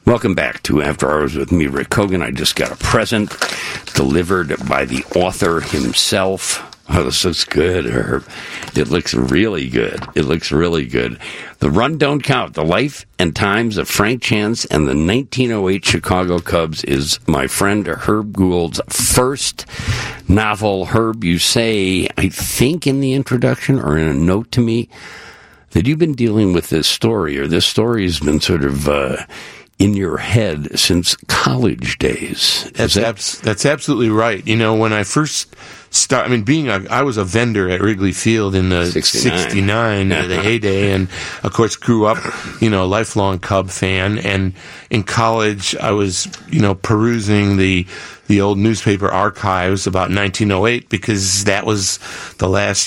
Welcome back to After Hours with me, Rick Hogan. I just got a present delivered by the author himself. Oh, this looks good, Herb. It looks really good. It looks really good. The Run Don't Count, The Life and Times of Frank Chance and the 1908 Chicago Cubs is my friend Herb Gould's first novel. Herb, you say, I think in the introduction or in a note to me, that you've been dealing with this story, or this story has been sort of in your head since college days. That's absolutely right. You know, when I first started, I was a vendor at Wrigley Field in the 69 the heyday, and of course grew up, a lifelong Cub fan. And in college, I was, perusing the old newspaper archives about 1908 because that was the last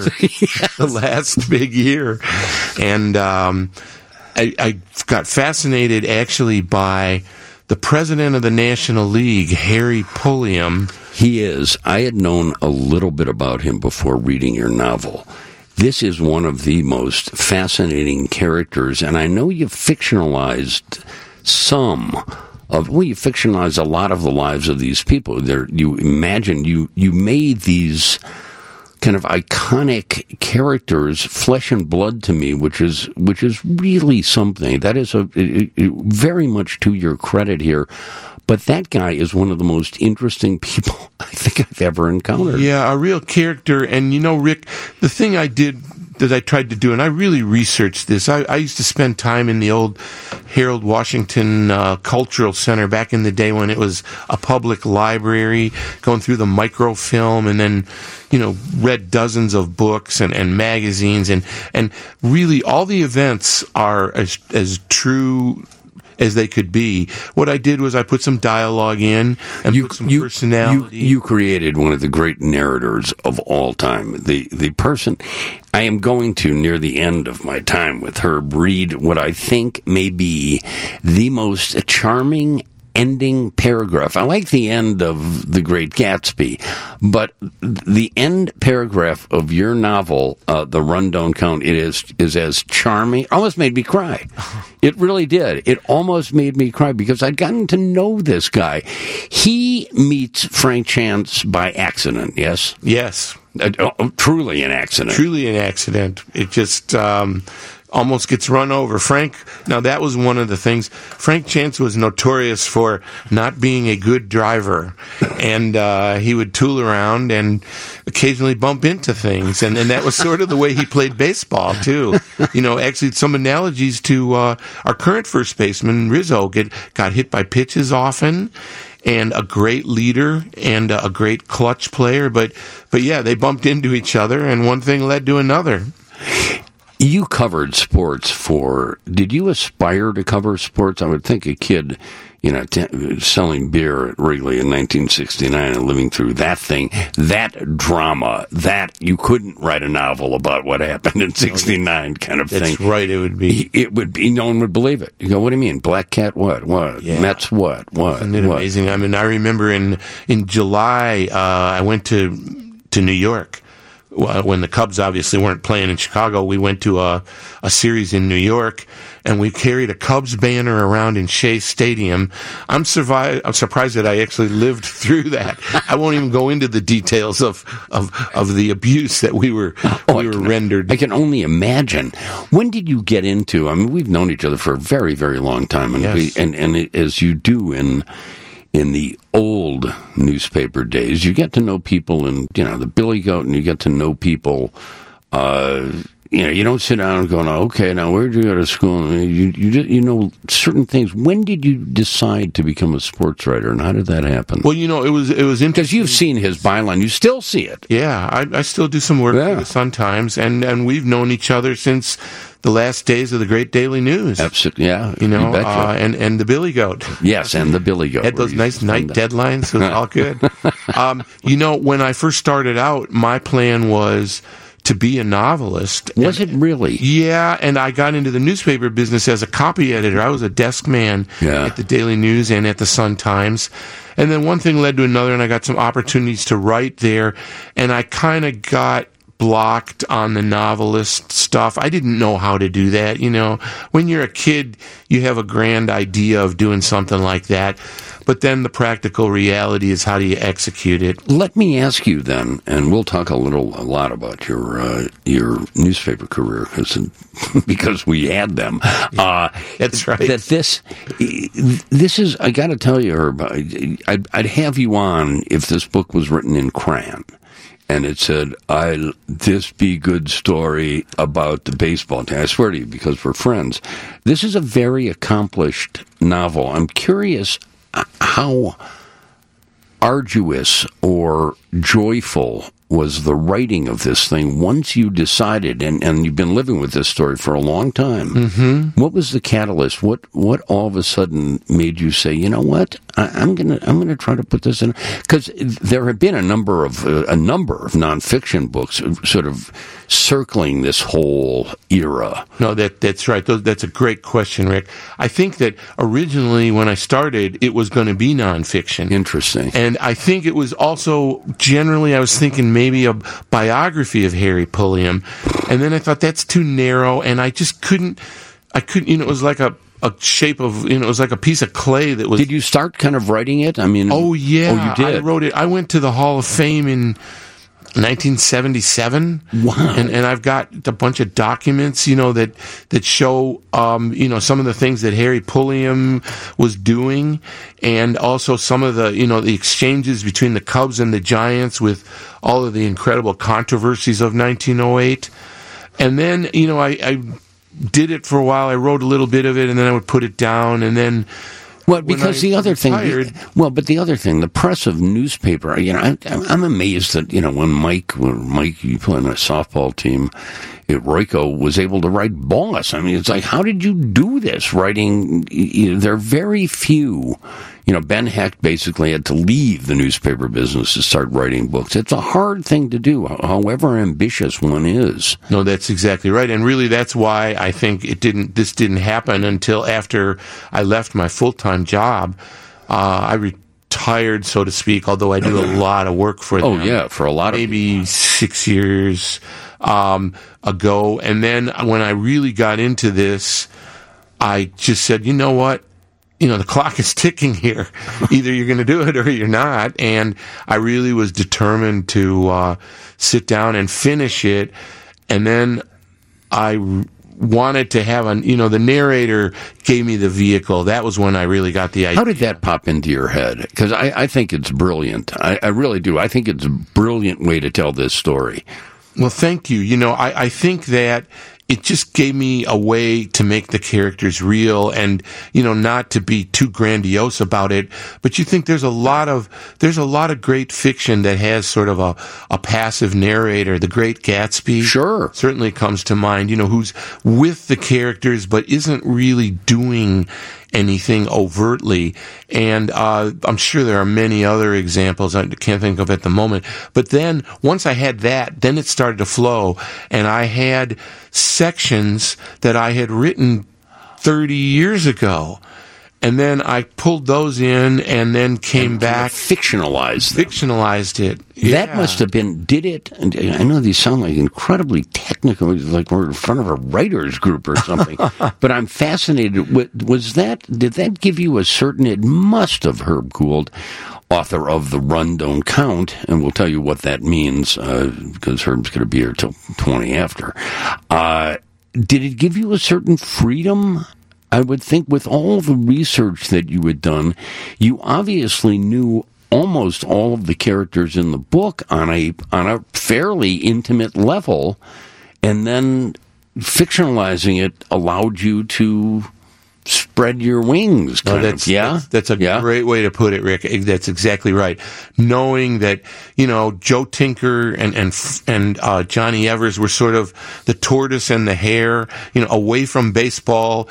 big year. And I got fascinated actually by the president of the National League, Harry Pulliam. He is. I had known a little bit about him before reading your novel. This is one of the most fascinating characters, and I know you've fictionalized you fictionalized a lot of the lives of these people. You made these kind of iconic characters, flesh and blood to me, which is really something. That is very much to your credit here. But that guy is one of the most interesting people I think I've ever encountered. Yeah, a real character. And Rick, the thing I tried to do, and I really researched this. I used to spend time in the old Harold Washington Cultural Center back in the day when it was a public library, going through the microfilm, and then, read dozens of books and magazines, and really all the events are as true as they could be. What I did was I put some dialogue in and put some personality. You created one of the great narrators of all time. The person I am going to, near the end of my time with Herb, read what I think may be the most charming ending paragraph. I like the end of The Great Gatsby, but the end paragraph of your novel, The Run Don't Count, is as charming. Almost made me cry. It really did. It almost made me cry because I'd gotten to know this guy. He meets Frank Chance by accident, yes? Yes. Truly an accident. Truly an accident. It just almost gets run over. Now that was one of the things. Frank Chance was notorious for not being a good driver, and he would tool around and occasionally bump into things, and that was sort of the way he played baseball too. Actually some analogies to our current first baseman, Rizzo, got hit by pitches often, and a great leader and a great clutch player, but yeah, they bumped into each other, and one thing led to another. You covered sports did you aspire to cover sports? I would think a kid, selling beer at Wrigley in 1969 and living through that thing, that drama, that you couldn't write a novel about what happened in 69 kind of thing. That's right, it would be. No one would believe it. You go, what do you mean? Black Cat what? What? Yeah. Mets what? Isn't it amazing? I remember in July, I went to New York. When the Cubs obviously weren't playing in Chicago, we went to a series in New York, and we carried a Cubs banner around in Shea Stadium. I'm surprised that I actually lived through that. I won't even go into the details of the abuse that we were rendered. I can only imagine. When did you get into? We've known each other for a very, very long time, and yes. and as you do in the old newspaper days, you get to know people in, the Billy Goat, and you get to know people, you don't sit down and go, okay, now where'd you go to school? You know certain things. When did you decide to become a sports writer, and how did that happen? Well, it was interesting. Because you've seen his byline. You still see it. Yeah, I still do some work for the Sun-Times, and we've known each other since the last days of the great Daily News. Absolutely, yeah. And the Billy Goat. Yes, and the Billy Goat. Had those nice night deadlines, so it was all good. When I first started out, my plan was to be a novelist. Was it really? Yeah, and I got into the newspaper business as a copy editor. I was a desk man at the Daily News and at the Sun-Times. And then one thing led to another, and I got some opportunities to write there, and I kind of got blocked on the novelist stuff. I didn't know how to do that. You know, when you're a kid, you have a grand idea of doing something like that. But then the practical reality is, how do you execute it? Let me ask you then, and we'll talk a lot about your newspaper career because we had them. That's right. That this is, I got to tell you, Herb, I'd have you on if this book was written in crayon. And it said, this be good story about the baseball team. I swear to you, because we're friends. This is a very accomplished novel. I'm curious how arduous or joyful was the writing of this thing once you decided, and you've been living with this story for a long time. Mm-hmm. What was the catalyst? What all of a sudden made you say, you know what, I'm gonna try to put this in? Because there have been a number of nonfiction books sort of circling this whole era. No, that's right. That's a great question, Rick. I think that originally when I started, it was going to be nonfiction. Interesting. And I think it was also, generally, I was thinking maybe a biography of Harry Pulliam. And then I thought that's too narrow, and I just couldn't, it was like a shape of, it was like a piece of clay that was... Did you start kind of writing it? I mean... Oh, yeah. Oh, you did? I wrote it. I went to the Hall of Fame in 1977. Wow. And I've got a bunch of documents, that show, some of the things that Harry Pulliam was doing, and also some of the, the exchanges between the Cubs and the Giants with all of the incredible controversies of 1908. And then, I did it for a while. I wrote a little bit of it, and then I would put it down, and then... Well, because the other thing, the press of newspaper, I'm amazed that, when Mike, you play on a softball team, Royko was able to write Boss. I mean, it's like, how did you do this writing? There are very few. Ben Hecht basically had to leave the newspaper business to start writing books. It's a hard thing to do, however ambitious one is. No, that's exactly right. And really, that's why I think this didn't happen until after I left my full-time job. I retired, so to speak, although I do a lot of work for them. Oh, yeah, for a lot of maybe 6 years ago. And then when I really got into this, I just said, you know what? The clock is ticking here. Either you're going to do it or you're not. And I really was determined to sit down and finish it. And then I wanted to have the narrator gave me the vehicle. That was when I really got the idea. How did that pop into your head? Because I think it's brilliant. I really do. I think it's a brilliant way to tell this story. Well, thank you. I think that it just gave me a way to make the characters real and, not to be too grandiose about it. But you think there's a lot of great fiction that has sort of a passive narrator. The Great Gatsby. Sure. Certainly comes to mind, who's with the characters but isn't really doing anything overtly. And I'm sure there are many other examples I can't think of at the moment. But then once I had that, then it started to flow, and I had sections that I had written 30 years ago. And then I pulled those in and then came back. Fictionalized it. Yeah. That Yeah. must have been, I know these sound like incredibly technical, like we're in front of a writer's group or something, but I'm fascinated. Did that give you it must have, Herb Gould, author of The Run, Don't Count, and we'll tell you what that means, because Herb's going to be here till 20 after. Did it give you a certain freedom? I would think with all the research that you had done, you obviously knew almost all of the characters in the book on a fairly intimate level, and then fictionalizing it allowed you to spread your wings. That's a great way to put it, Rick. That's exactly right. Knowing that, Joe Tinker and Johnny Evers were sort of the tortoise and the hare, away from baseball,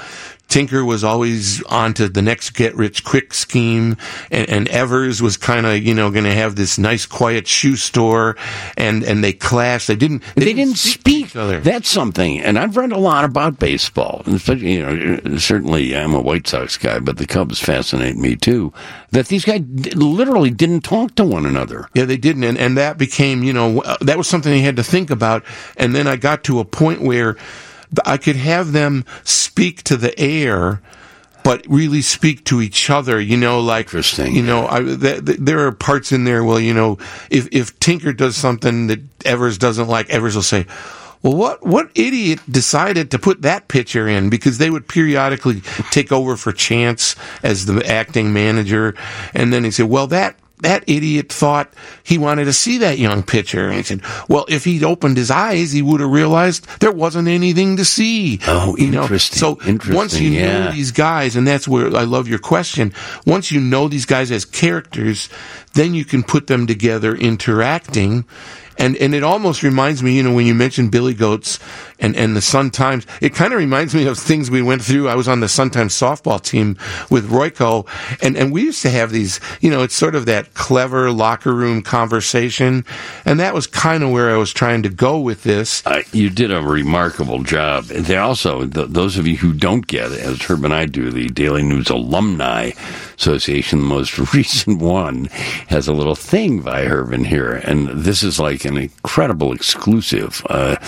Tinker was always on to the next get-rich-quick scheme, and Evers was kind of, going to have this nice, quiet shoe store, and they clashed. They didn't speak. That's something. And I've read a lot about baseball. Certainly I'm a White Sox guy, but the Cubs fascinate me too. That these guys literally didn't talk to one another. Yeah, they didn't, and that became, that was something they had to think about. And then I got to a point where I could have them speak to the air, but really speak to each other, like... Interesting. There are parts in there, well, if Tinker does something that Evers doesn't like, Evers will say, well, what idiot decided to put that pitcher in? Because they would periodically take over for Chance as the acting manager, and then he'd say, well, that idiot thought he wanted to see that young pitcher. And he said, well, if he'd opened his eyes, he would have realized there wasn't anything to see. Oh, interesting. So once you know these guys, and that's where I love your question, once you know these guys as characters, then you can put them together interacting. And it almost reminds me, when you mentioned Billy Goats and the Sun-Times, it kind of reminds me of things we went through. I was on the Sun-Times softball team with Royko, and we used to have these, it's sort of that clever locker room conversation, and that was kind of where I was trying to go with this. You did a remarkable job. They also, those of you who don't get it, as Herb and I do, the Daily News Alumni Association, the most recent one, has a little thing by Herb in here, and this is like an incredible exclusive.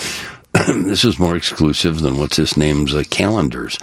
This is more exclusive than what's his name's calendars.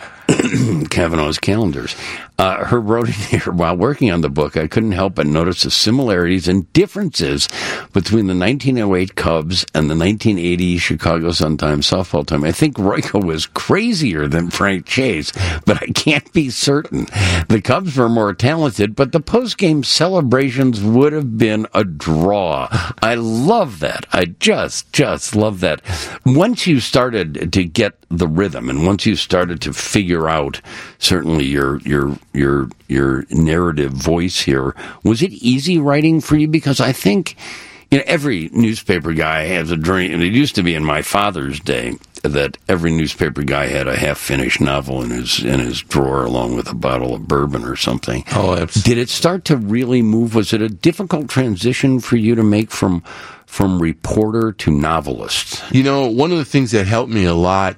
Kavanaugh's calendars. Herb wrote in here, while working on the book, I couldn't help but notice the similarities and differences between the 1908 Cubs and the 1980 Chicago Sun-Times softball team. I think Royko was crazier than Frank Chase, but I can't be certain. The Cubs were more talented, but the post-game celebrations would have been a draw. I love that. I just love that. Once you started to get the rhythm, and once you started to figure out certainly your narrative voice here, was it easy writing for you? Because I think every newspaper guy has a dream, and it used to be in my father's day that every newspaper guy had a half-finished novel in his drawer along with a bottle of bourbon or something. Oh, did it start to really move? Was it a difficult transition for you to make from reporter to novelist? One of the things that helped me a lot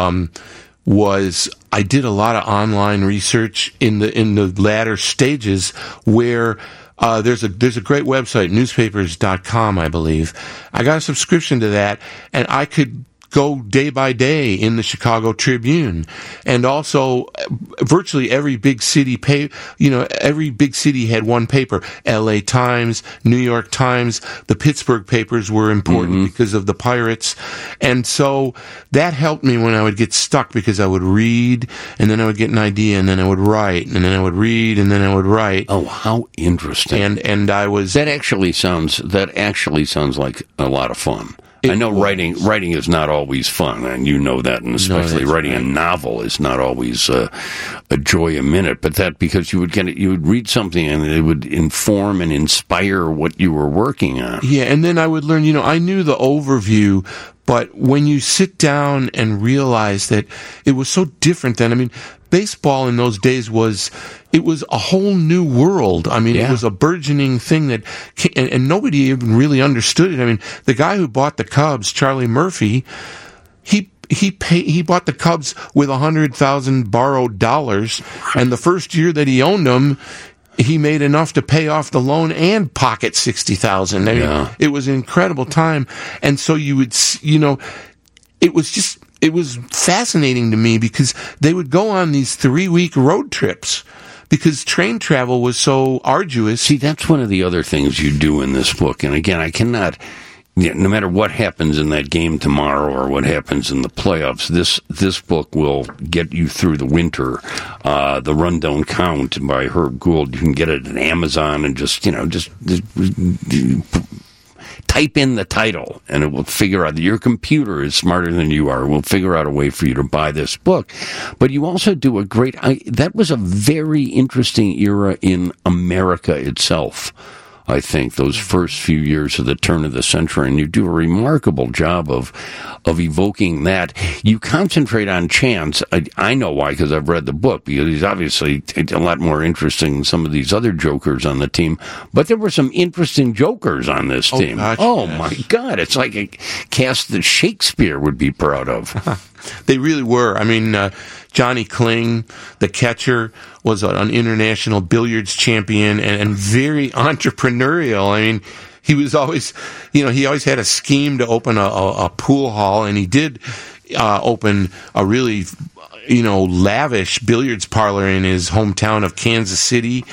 was I did a lot of online research in the latter stages where there's a great website, newspapers.com, I believe. I got a subscription to that, and I could go day by day in the Chicago Tribune. And also, virtually every big city every big city had one paper. LA Times, New York Times, the Pittsburgh papers were important because of the Pirates. And so that helped me when I would get stuck, because I would read, and then I would get an idea, and then I would write, and then I would read, and then I would write. Oh, how interesting. And I was... That actually sounds like a lot of fun. I know writing is not always fun, and you know that, and especially writing a novel is not always a joy a minute. But that because you would read something and it would inform and inspire what you were working on. Yeah, and then I would learn. I knew the overview, but when you sit down and realize that it was so different than, baseball in those days was a whole new world. It was a burgeoning thing that, and nobody even really understood it. The guy who bought the Cubs, Charlie Murphy, he bought the Cubs with $100,000 borrowed dollars, and the first year that he owned them, he made enough to pay off the loan and pocket $60,000. It was an incredible time, and so you would, it was fascinating to me because they would go on these 3-week road trips because train travel was so arduous. See, that's one of the other things you do in this book. And again, I cannot, no matter what happens in that game tomorrow or what happens in the playoffs, this book will get you through the winter. The Run Don't Count by Herb Gould, you can get it at Amazon and just type in the title, and it will figure out that your computer is smarter than you are. It will figure out a way for you to buy this book. But you also do that was a very interesting era in America itself. I think, those first few years of the turn of the century, and you do a remarkable job of evoking that. You concentrate on Chance. I know why, because I've read the book, because he's obviously a lot more interesting than some of these other jokers on the team. But there were some interesting jokers on this team. Gosh, yes. My God, it's like a cast that Shakespeare would be proud of. They really were. I mean, Johnny Kling, the catcher, was an international billiards champion and very entrepreneurial. I mean, he was always, he always had a scheme to open a pool hall, and he did open a really, lavish billiards parlor in his hometown of Kansas City.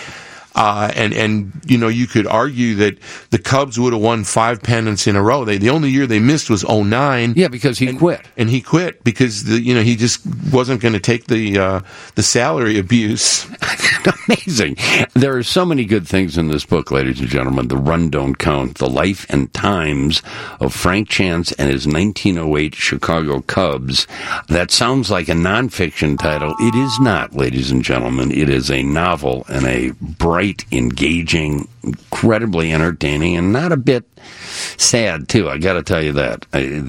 And you could argue that the Cubs would have won 5 pennants in a row. The only year they missed was 2009. Yeah, because he quit. And he quit because he just wasn't going to take the salary abuse. Amazing. There are so many good things in this book, ladies and gentlemen. The Run Don't Count, The Life and Times of Frank Chance and his 1908 Chicago Cubs. That sounds like a nonfiction title. It is not, ladies and gentlemen. It is a novel and a bright, engaging, incredibly entertaining, and not a bit sad too. I got to tell you that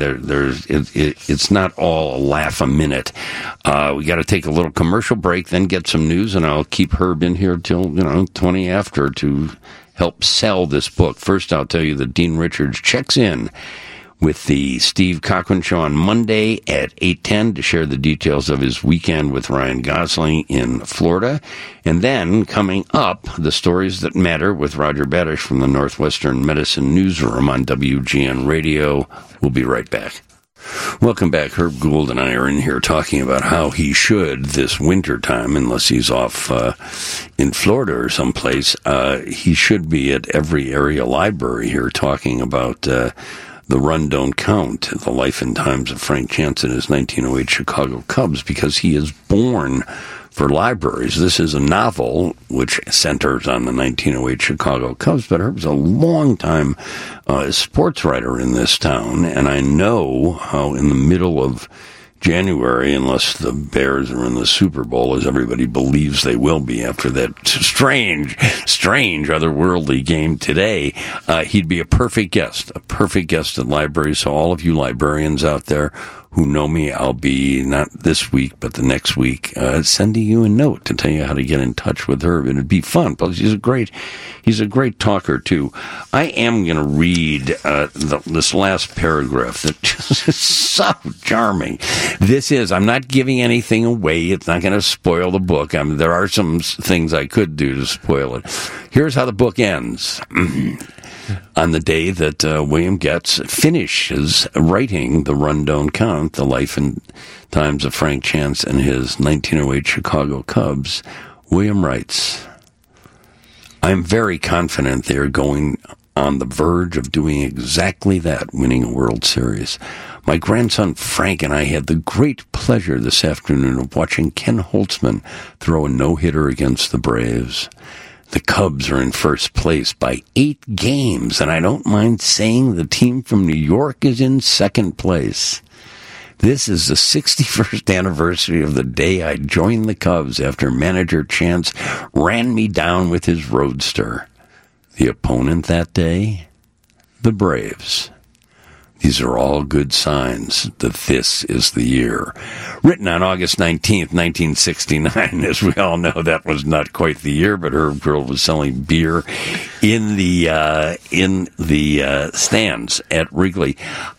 it's not all a laugh a minute. We got to take a little commercial break, then get some news, and I'll keep Herb in here till 20 after to help sell this book. First, I'll tell you that Dean Richards checks in with the Steve Cochran Show on Monday at 8:10 to share the details of his weekend with Ryan Gosling in Florida. And then, coming up, the stories that matter with Roger Badish from the Northwestern Medicine Newsroom on WGN Radio. We'll be right back. Welcome back. Herb Gould and I are in here talking about how he should, this winter time, unless he's off in Florida or someplace, he should be at every area library here talking about The Run Don't Count, The Life and Times of Frank Chance and his 1908 Chicago Cubs, because he is born for libraries. This is a novel which centers on the 1908 Chicago Cubs, but Herb's a long-time sports writer in this town, and I know how in the middle of January, unless the Bears are in the Super Bowl, as everybody believes they will be after that strange, otherworldly game today, he'd be a perfect guest at libraries. So all of you librarians out there who know me, I'll be, not this week, but the next week, sending you a note to tell you how to get in touch with Herb. It'd be fun, because he's a great talker, too. I am going to read this last paragraph that just is so charming. I'm not giving anything away. It's not going to spoil the book. I mean, there are some things I could do to spoil it. Here's how the book ends. On the day that William Getz finishes writing The Run Don't Count, The Life and Times of Frank Chance and his 1908 Chicago Cubs, William writes, I'm very confident they are going on the verge of doing exactly that, winning a World Series. My grandson Frank and I had the great pleasure this afternoon of watching Ken Holtzman throw a no-hitter against the Braves. The Cubs are in first place by 8 games, and I don't mind saying the team from New York is in second place. This is the 61st anniversary of the day I joined the Cubs after manager Chance ran me down with his roadster. The opponent that day? The Braves. These are all good signs that this is the year. Written on August 19th, 1969. As we all know, that was not quite the year, but Herb Gould was selling beer in the stands at Wrigley.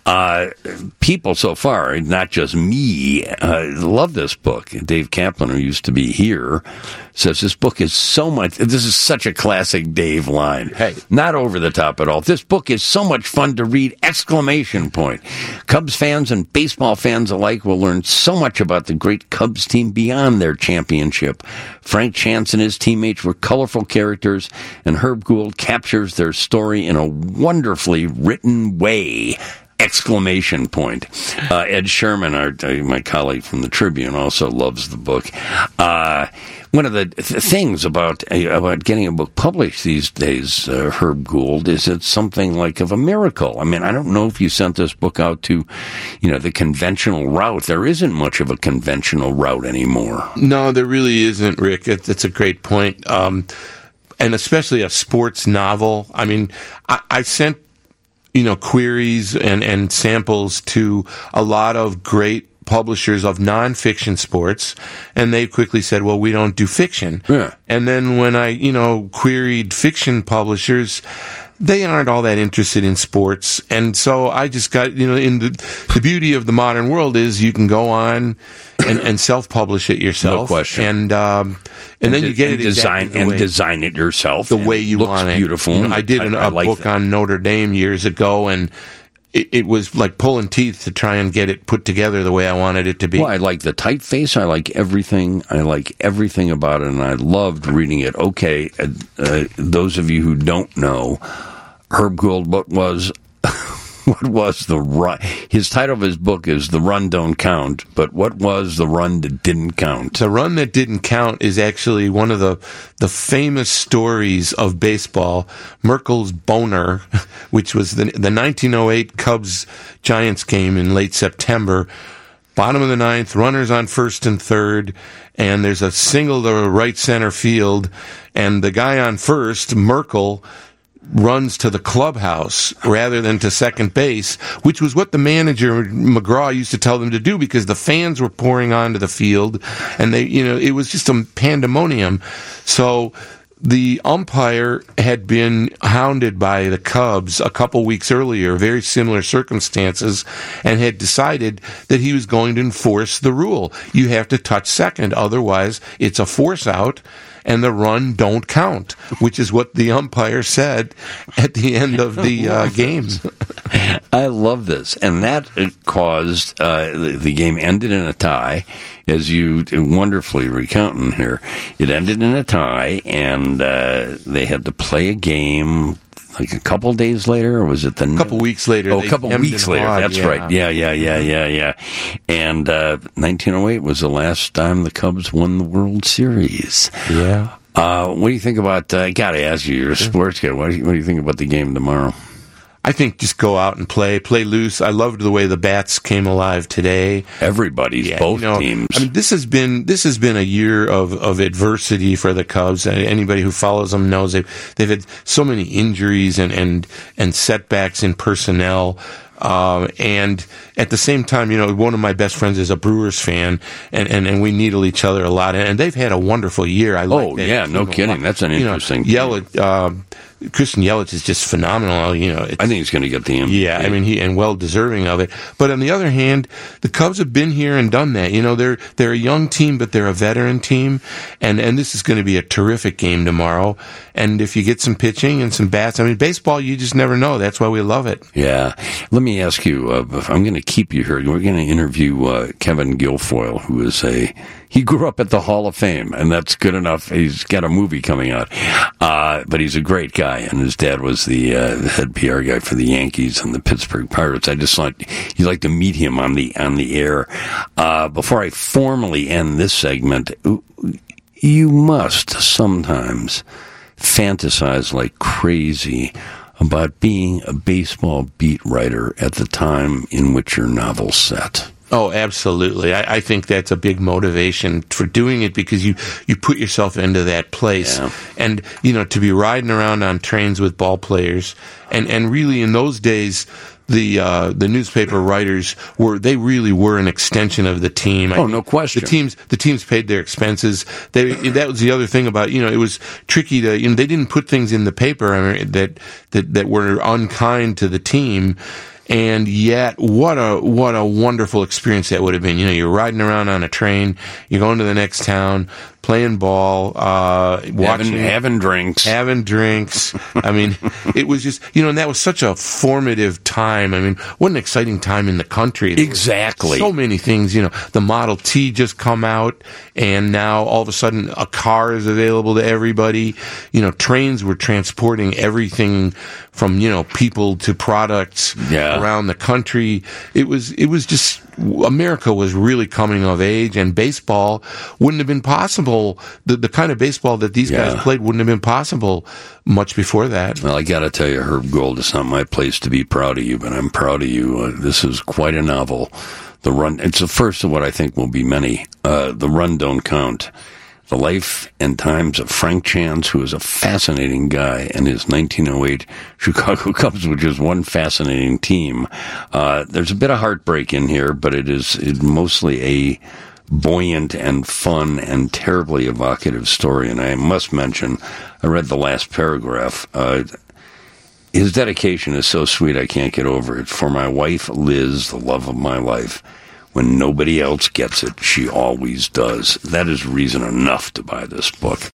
People so far, not just me, love this book. Dave Kaplan, who used to be here, says this book is so much, this is such a classic Dave line. Hey. Not over the top at all. This book is so much fun to read, exclamation point. Cubs fans and baseball fans alike will learn so much about the great Cubs team beyond their championship. Frank Chance and his teammates were colorful characters, and Herb Gould captures their story in a wonderfully written way. Exclamation point. Ed Sherman, my colleague from the Tribune, also loves the book. One of the things about getting a book published these days, Herb Gould, is it's something like of a miracle. I mean, I don't know if you sent this book out to, the conventional route. There isn't much of a conventional route anymore. No, there really isn't, Rick. That's a great point. and especially a sports novel. I mean, I sent, queries and samples to a lot of great publishers of nonfiction sports, and they quickly said, well, we don't do fiction. Yeah. And then when I, queried fiction publishers, they aren't all that interested in sports. And so I just got, in the beauty of the modern world is you can go on and self-publish it yourself. No question. And then you get it design it yourself. The way you want it. Looks beautiful. I did a like book that. on Notre Dame years ago, and it was like pulling teeth to try and get it put together the way I wanted it to be. Well, I like the typeface. I like everything. I like everything about it, and I loved reading it. Okay, those of you who don't know, Herb Gould, what was the run? His title of his book is "The Run Don't Count," but what was the run that didn't count? The run that didn't count is actually one of the famous stories of baseball. Merkel's boner, which was the 1908 Cubs-Giants game in late September. Bottom of the ninth, runners on first and third, and there's a single to right center field, and the guy on first, Merkel, runs to the clubhouse rather than to second base, which was what the manager, McGraw, used to tell them to do because the fans were pouring onto the field, and it was just a pandemonium. So the umpire had been hounded by the Cubs a couple weeks earlier, very similar circumstances, and had decided that he was going to enforce the rule. You have to touch second, otherwise it's a force out, and the run don't count, which is what the umpire said at the end of the game. I love this. And that caused the game ended in a tie, as you wonderfully recounting here. It ended in a tie, and they had to play a game like a couple days later, or was it a couple weeks later? Oh, a couple weeks later. That's right. Yeah. And 1908 was the last time the Cubs won the World Series. Yeah. What do you think about? I got to ask you, you're a sports guy. What do you think about the game tomorrow? I think just go out and play loose. I loved the way the bats came alive today. Everybody's, both teams. I mean, this has been a year of adversity for the Cubs. Anybody who follows them knows they've had so many injuries and setbacks in personnel. And at the same time, one of my best friends is a Brewers fan, and we needle each other a lot. And they've had a wonderful year. I like that. Yeah, no kidding. That's an interesting. Christian Yelich is just phenomenal. I think he's going to get the MVP. Yeah, I mean, and well deserving of it. But on the other hand, the Cubs have been here and done that. They're a young team, but they're a veteran team, and this is going to be a terrific game tomorrow. And if you get some pitching and some bats, I mean, baseball, you just never know. That's why we love it. Yeah. Let me ask you, if I'm going to keep you here, we're going to interview Kevin Guilfoyle, who is he grew up at the Hall of Fame, and that's good enough. He's got a movie coming out. But he's a great guy, and his dad was the head PR guy for the Yankees and the Pittsburgh Pirates. I just thought you'd like to meet him on the air. Before I formally end this segment, you must sometimes fantasize like crazy about being a baseball beat writer at the time in which your novel's set. Oh, absolutely. I think that's a big motivation for doing it because you put yourself into that place. Yeah. And, to be riding around on trains with ball players. And really in those days, the newspaper writers really were an extension of the team. No question. The teams paid their expenses. That was the other thing about, it was tricky to, they didn't put things in the paper that were unkind to the team. And yet, what a wonderful experience that would have been. You're riding around on a train, you're going to the next town, playing ball, watching, having drinks. I mean, it was just, and that was such a formative time. I mean, what an exciting time in the country. Exactly. So many things, the Model T just come out, and now all of a sudden a car is available to everybody. Trains were transporting everything from, people to products around the country. It was just, America was really coming of age, and baseball wouldn't have been possible. The kind of baseball that these guys played wouldn't have been possible much before that. Well, I got to tell you, Herb Gould, it's not my place to be proud of you, but I'm proud of you. This is quite a novel. The Run, it's the first of what I think will be many. The Run Don't Count. The Life and Times of Frank Chance, who is a fascinating guy, and his 1908 Chicago Cubs, which is one fascinating team. There's a bit of heartbreak in here, but it's mostly a buoyant and fun and terribly evocative story. And I must mention, I read the last paragraph. His dedication is so sweet, I can't get over it. For my wife, Liz, the love of my life. When nobody else gets it, she always does. That is reason enough to buy this book.